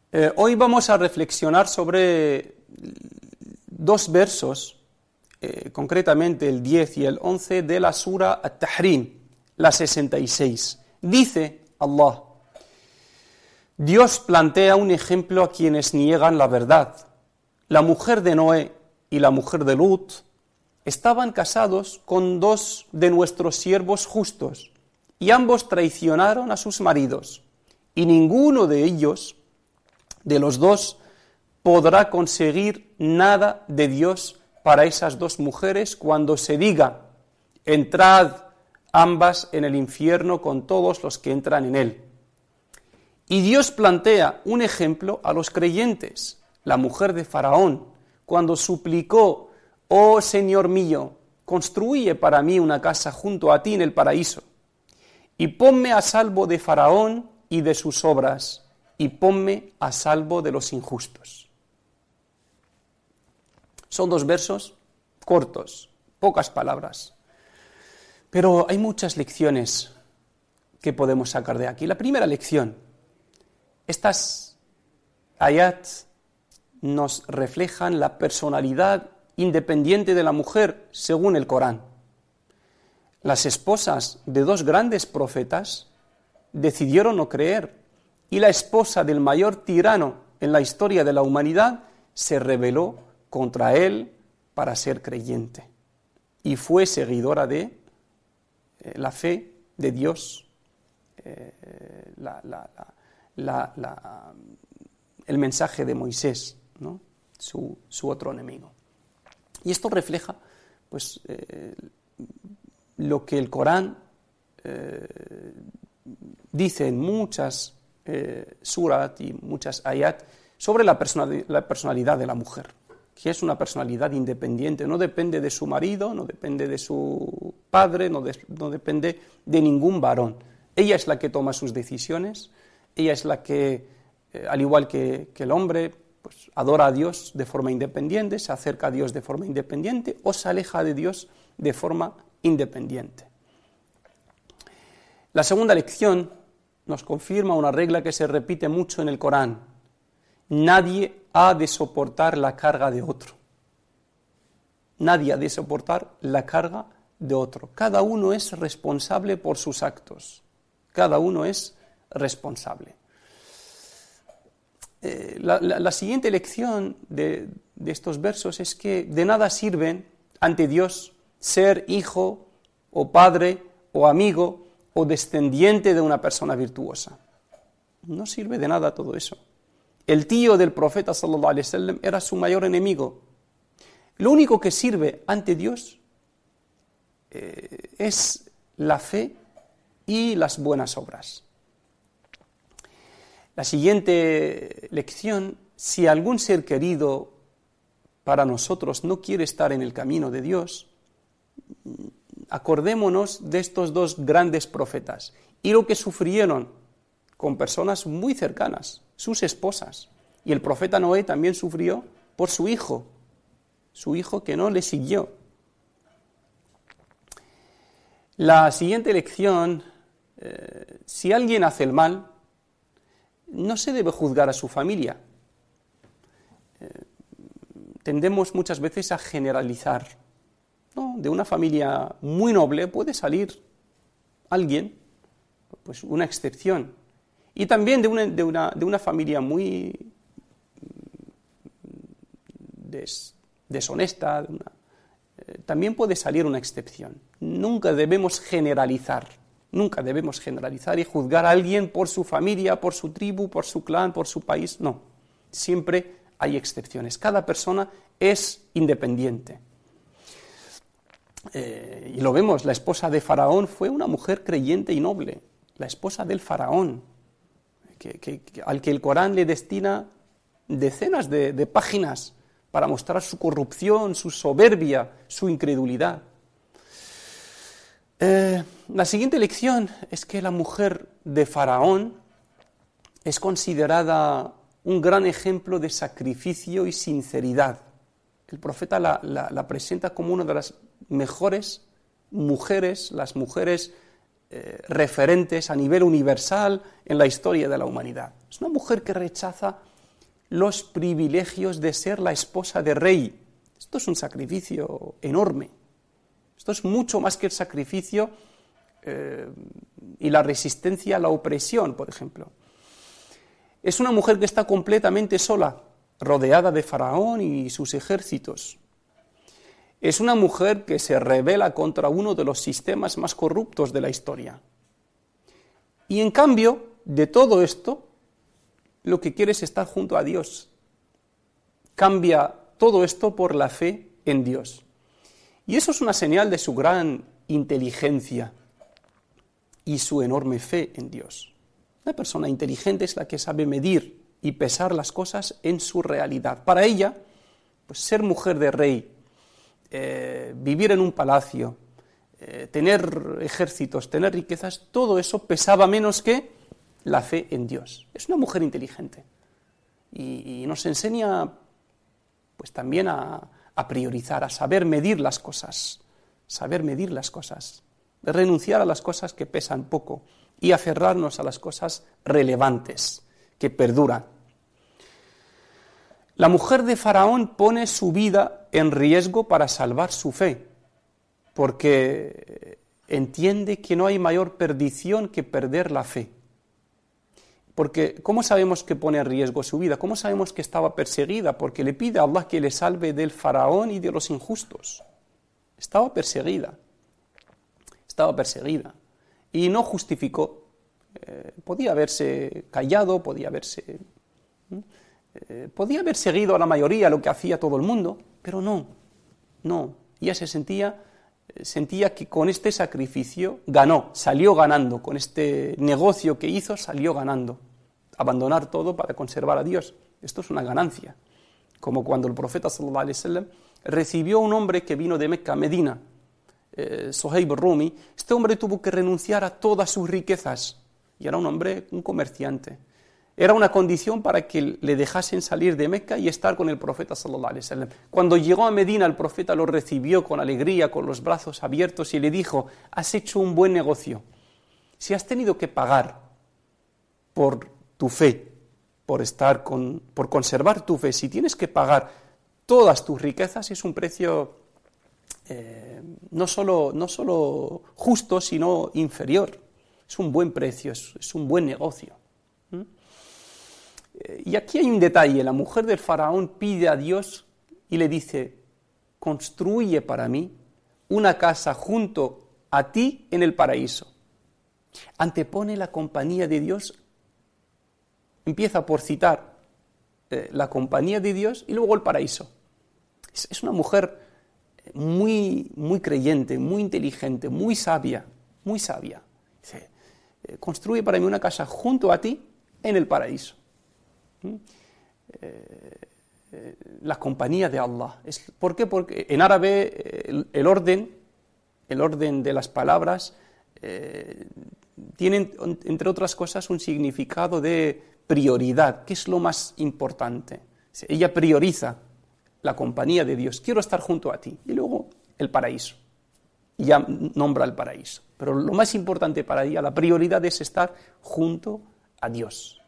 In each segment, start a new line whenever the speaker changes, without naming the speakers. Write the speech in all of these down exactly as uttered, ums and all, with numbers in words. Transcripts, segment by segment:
Eh, hoy vamos a reflexionar sobre dos versos, eh, concretamente el diez y el once de la sura At-Tahrim, la sesenta y seis. Dice Allah: Dios plantea un ejemplo a quienes niegan la verdad. La mujer de Noé y la mujer de Lut estaban casados con dos de nuestros siervos justos, y ambos traicionaron a sus maridos, y ninguno de ellos, de los dos, podrá conseguir nada de Dios para esas dos mujeres cuando se diga: entrad ambas en el infierno con todos los que entran en él. Y Dios plantea un ejemplo a los creyentes. La mujer de Faraón, cuando suplicó: oh Señor mío, construye para mí una casa junto a ti en el paraíso, y ponme a salvo de Faraón y de sus obras, y ponme a salvo de los injustos. Son dos versos cortos, pocas palabras, pero hay muchas lecciones que podemos sacar de aquí. La primera lección: estas ayat nos reflejan la personalidad independiente de la mujer según el Corán. Las esposas de dos grandes profetas decidieron no creer, y la esposa del mayor tirano en la historia de la humanidad se rebeló contra él para ser creyente, y fue seguidora de eh, la fe de Dios, eh, la, la, la, la, la, el mensaje de Moisés, ¿no? su, su otro enemigo. Y esto refleja pues, eh, lo que el Corán eh, dice en muchas eh, surat y muchas ayat sobre la, personali- la personalidad de la mujer, que es una personalidad independiente, no depende de su marido, no depende de su padre, no, de, no depende de ningún varón. Ella es la que toma sus decisiones, ella es la que, eh, al igual que, que el hombre, pues, adora a Dios de forma independiente, se acerca a Dios de forma independiente o se aleja de Dios de forma independiente. La segunda lección nos confirma una regla que se repite mucho en el Corán: nadie ha de soportar la carga de otro. Nadie ha de soportar la carga de otro. Cada uno es responsable por sus actos. Cada uno es responsable. Eh, la, la, la siguiente lección de, de estos versos es que de nada sirven ante Dios ser hijo o padre o amigo o descendiente de una persona virtuosa. No sirve de nada todo eso. El tío del profeta sallallahu alaihi wasallam era su mayor enemigo. Lo único que sirve ante Dios eh, es la fe y las buenas obras. La siguiente lección: si algún ser querido para nosotros no quiere estar en el camino de Dios, acordémonos de estos dos grandes profetas y lo que sufrieron con personas muy cercanas, sus esposas. Y el profeta Noé también sufrió por su hijo, su hijo que no le siguió. La siguiente lección: eh, si alguien hace el mal, no se debe juzgar a su familia. Eh, tendemos muchas veces a generalizar, ¿no? De una familia muy noble puede salir alguien, pues una excepción. Y también de una, de una, de una familia muy des, deshonesta, de una, eh, también puede salir una excepción. Nunca debemos generalizar. Nunca debemos generalizar y juzgar a alguien por su familia, por su tribu, por su clan, por su país. No, siempre hay excepciones. Cada persona es independiente. Eh, y lo vemos, la esposa de Faraón fue una mujer creyente y noble. La esposa del Faraón, que, que, que, al que el Corán le destina decenas de, de páginas para mostrar su corrupción, su soberbia, su incredulidad. Eh, la siguiente lección es que la mujer de Faraón es considerada un gran ejemplo de sacrificio y sinceridad. El profeta la, la, la presenta como una de las mejores mujeres, las mujeres eh, referentes a nivel universal en la historia de la humanidad. Es una mujer que rechaza los privilegios de ser la esposa de rey. Esto es un sacrificio enorme. Esto es mucho más que el sacrificio eh, y la resistencia a la opresión, por ejemplo. Es una mujer que está completamente sola, rodeada de Faraón y sus ejércitos. Es una mujer que se rebela contra uno de los sistemas más corruptos de la historia. Y en cambio de todo esto, lo que quiere es estar junto a Dios. Cambia todo esto por la fe en Dios. Y eso es una señal de su gran inteligencia y su enorme fe en Dios. Una persona inteligente es la que sabe medir y pesar las cosas en su realidad. Para ella, pues ser mujer de rey, eh, vivir en un palacio, eh, tener ejércitos, tener riquezas, todo eso pesaba menos que la fe en Dios. Es una mujer inteligente y, y nos enseña pues también a, a priorizar, a saber medir las cosas, saber medir las cosas, renunciar a las cosas que pesan poco y aferrarnos a las cosas relevantes, que perduran. La mujer de Faraón pone su vida en riesgo para salvar su fe, porque entiende que no hay mayor perdición que perder la fe. Porque, ¿cómo sabemos que pone en riesgo su vida? ¿Cómo sabemos que estaba perseguida? Porque le pide a Allah que le salve del faraón y de los injustos. Estaba perseguida. Estaba perseguida. Y no justificó. Eh, podía haberse callado, podía haberse... Eh, podía haber seguido a la mayoría lo que hacía todo el mundo, pero no. No. Ella se sentía... sentía que con este sacrificio ganó, salió ganando, con este negocio que hizo salió ganando. Abandonar todo para conservar a Dios. Esto es una ganancia. Como cuando el profeta sallallahu alaihi wasallam recibió a un hombre que vino de Mecca a Medina, eh, Suhaib Rumi. Este hombre tuvo que renunciar a todas sus riquezas y era un hombre, un comerciante. Era una condición para que le dejasen salir de Mecca y estar con el profeta sallallahu alaihi wasallam. Cuando llegó a Medina, el profeta lo recibió con alegría, con los brazos abiertos y le dijo: has hecho un buen negocio. Si has tenido que pagar por tu fe, por estar con, por conservar tu fe, si tienes que pagar todas tus riquezas, es un precio eh, no solo, no solo justo, sino inferior. Es un buen precio, es, es un buen negocio. ¿Mm? Y aquí hay un detalle. La mujer del faraón pide a Dios y le dice: construye para mí una casa junto a ti en el paraíso. Antepone la compañía de Dios. Empieza por citar eh, la compañía de Dios y luego el paraíso. Es, es una mujer muy, muy creyente, muy inteligente, muy sabia, muy sabia. Dice: eh, construye para mí una casa junto a ti en el paraíso. ¿Mm? Eh, eh, la compañía de Allah. Es, ¿Por qué? Porque en árabe el, el orden, el orden de las palabras eh, tienen, entre otras cosas, un significado de prioridad. ¿Qué es lo más importante? Ella prioriza la compañía de Dios. Quiero estar junto a ti. Y luego el paraíso. Y ya nombra el paraíso. Pero lo más importante para ella, la prioridad es estar junto a Dios.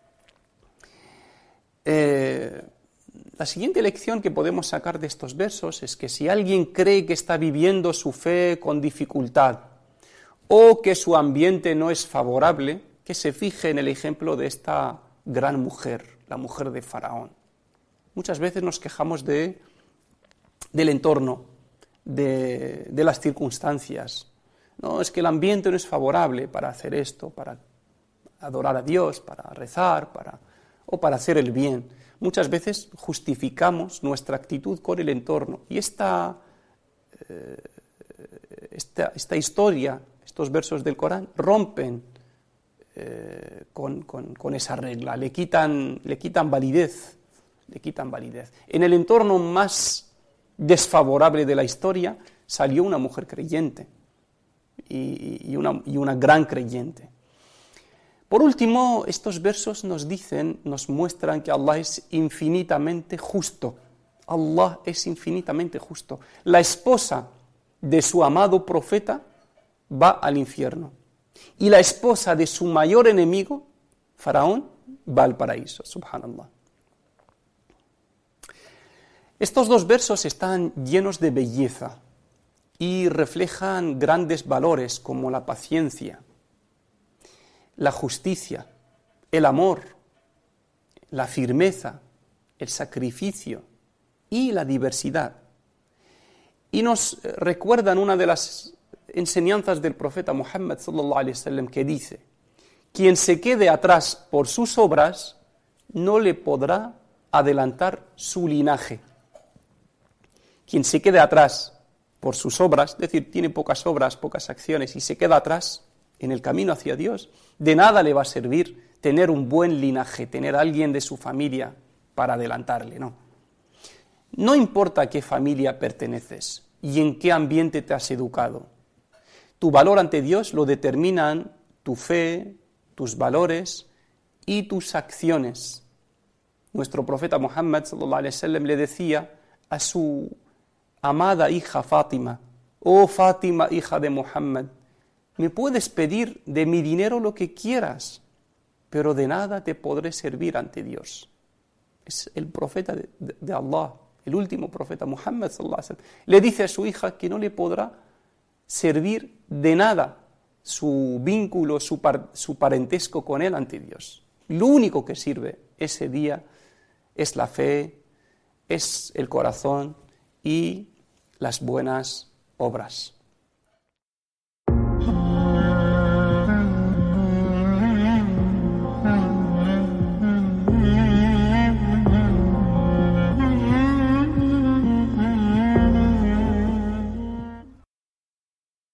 Eh, la siguiente lección que podemos sacar de estos versos es que si alguien cree que está viviendo su fe con dificultad o que su ambiente no es favorable, que se fije en el ejemplo de esta gran mujer, la mujer de Faraón. Muchas veces nos quejamos de, del entorno, de, de las circunstancias. No, es que el ambiente no es favorable para hacer esto, para adorar a Dios, para rezar, para, o para hacer el bien. Muchas veces justificamos nuestra actitud con el entorno. Y esta, eh, esta, esta historia, estos versos del Corán, rompen Eh, con, con, con esa regla, le quitan, le quitan validez, le quitan validez. En el entorno más desfavorable de la historia salió una mujer creyente y, y, una, y una gran creyente. Por último, estos versos nos dicen, nos muestran que Allah es infinitamente justo. Allah es infinitamente justo. La esposa de su amado profeta va al infierno. Y la esposa de su mayor enemigo, Faraón, va al paraíso. Subhanallah. Estos dos versos están llenos de belleza y reflejan grandes valores como la paciencia, la justicia, el amor, la firmeza, el sacrificio y la diversidad. Y nos recuerdan una de las enseñanzas del profeta Muhammad sallallahu alaihi wasallam que dice: quien se quede atrás por sus obras no le podrá adelantar su linaje. Quien se quede atrás por sus obras, es decir, tiene pocas obras, pocas acciones y se queda atrás en el camino hacia Dios, de nada le va a servir tener un buen linaje, tener a alguien de su familia para adelantarle, no. No importa a qué familia perteneces y en qué ambiente te has educado. Tu valor ante Dios lo determinan tu fe, tus valores y tus acciones. Nuestro profeta Muhammad sallallahu alaihi wasallam le decía a su amada hija Fátima: oh Fátima, hija de Muhammad, me puedes pedir de mi dinero lo que quieras, pero de nada te podré servir ante Dios. Es el profeta de, de, de Allah, el último profeta Muhammad sallallahu alaihi wasallam. Le dice a su hija que no le podrá servir de nada su vínculo, su, par, su parentesco con él ante Dios. Lo único que sirve ese día es la fe, es el corazón y las buenas obras.